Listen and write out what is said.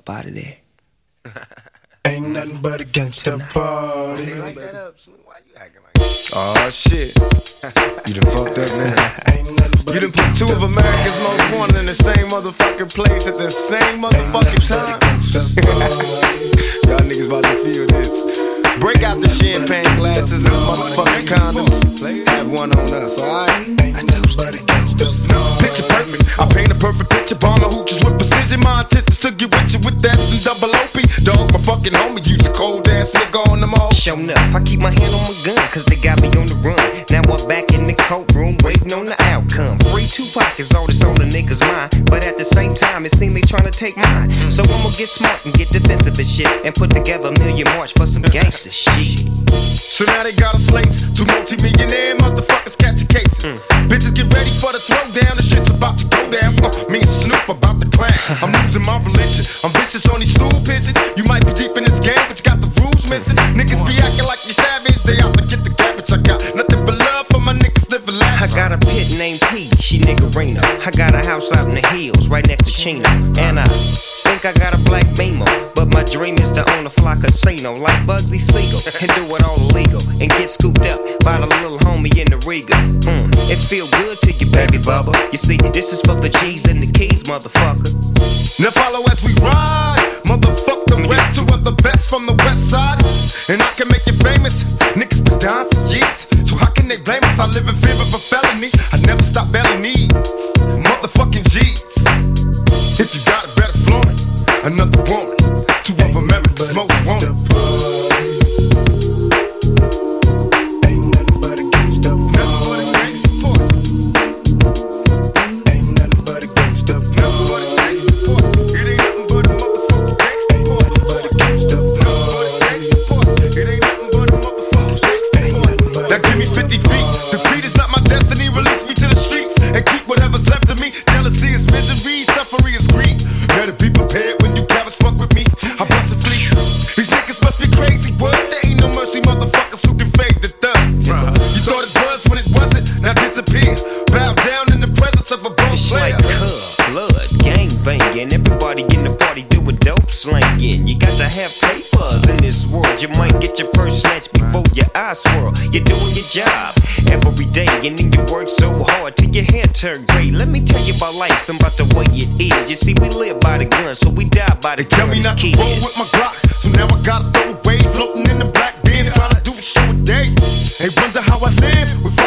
up out of there. Ain't nothing but a gangsta party. Like that up, Snoop. Why you acting like that? Oh shit. You done fucked up, man. You done put two of America's most wanted in the same motherfucking place at the same motherfucking time. Y'all niggas about to feel this. Break out the champagne glasses and motherfucking condoms. Have one on us, alright? Picture perfect. I paint a perfect picture. Bomber hooches with precision. My intentions to get with you with that and double OP. Dog, my fucking homie. Use a cold ass nigga on them all. Show enough. I keep my hand on my gun, cause they got me on the run. Now I'm back in the courtroom, waiting on the outcome. Free Tupac is all that's on the niggas' mind. But at the same time, it seems they trying to take mine. So I'ma get smart and get defensive and shit, and put together a million march for some gangster shit. So now they got us slates. Two multi-millionaire motherfuckers catching cases. Bitches get ready for the throwdown. The shit's about to go down. Me and Snoop about to clan. I'm losing my religion. I'm vicious on these stool pigeons. You might be deep in this game, but you got the rules missing. Niggas be acting like you savage. They out to get the cabbage. I got nothing but love for my niggas living life. I got a pit named P, she niggerina. I got a house out in the hills, right next to Chino. And I think I got a black Beamer, but my dream is to own a fly casino like Bugsy Siegel and do it all illegal and get scooped up by the little homie in the Riga. It feel good to you, baby bubba. You see, this is for the G's and the keys, motherfucker. Now follow as we ride, motherfuck the rest. Two of the best from the west side, and I can make you famous. Niggas been down for years, so how can they blame us? I live in fear of a felony. I never stop belly needs, motherfucking G's. If you got it, better flaunt it. Another woman, two of America's most wanted. Ain't nothing but a gangsta party. Ain't nothing but a gangsta party. It ain't nothing but a motherfucking gangsta party. It ain't nothing but a motherfucking gangsta party. Now give me 50 feet. Defeat is not my destiny. Release me to the streets and keep whatever's left of me. Jealousy is misery, suffering is greed. Better be prepared when you cabbage fuck with me. I bust a fleet. These niggas must be crazy. What? There ain't no mercy, motherfuckers who can fade the thug. You thought it was when it wasn't. Now disappear. Bow down in the presence of a boss It's player. like blood, gang banging. Everybody in the party doing dope slanging. You got to have papers in this world. You might get your purse snatched before your eyes swirl. You're doing your job every day, and then you work so hard till your hair turn gray. Let me tell you about life and about the way it is. You see, we live by the gun, so we die by the Tell gun. me not to Kids. roll with my Glock, so now I gotta throw away. Floating in the black bin, trying to do a show a day. They wonder how I live with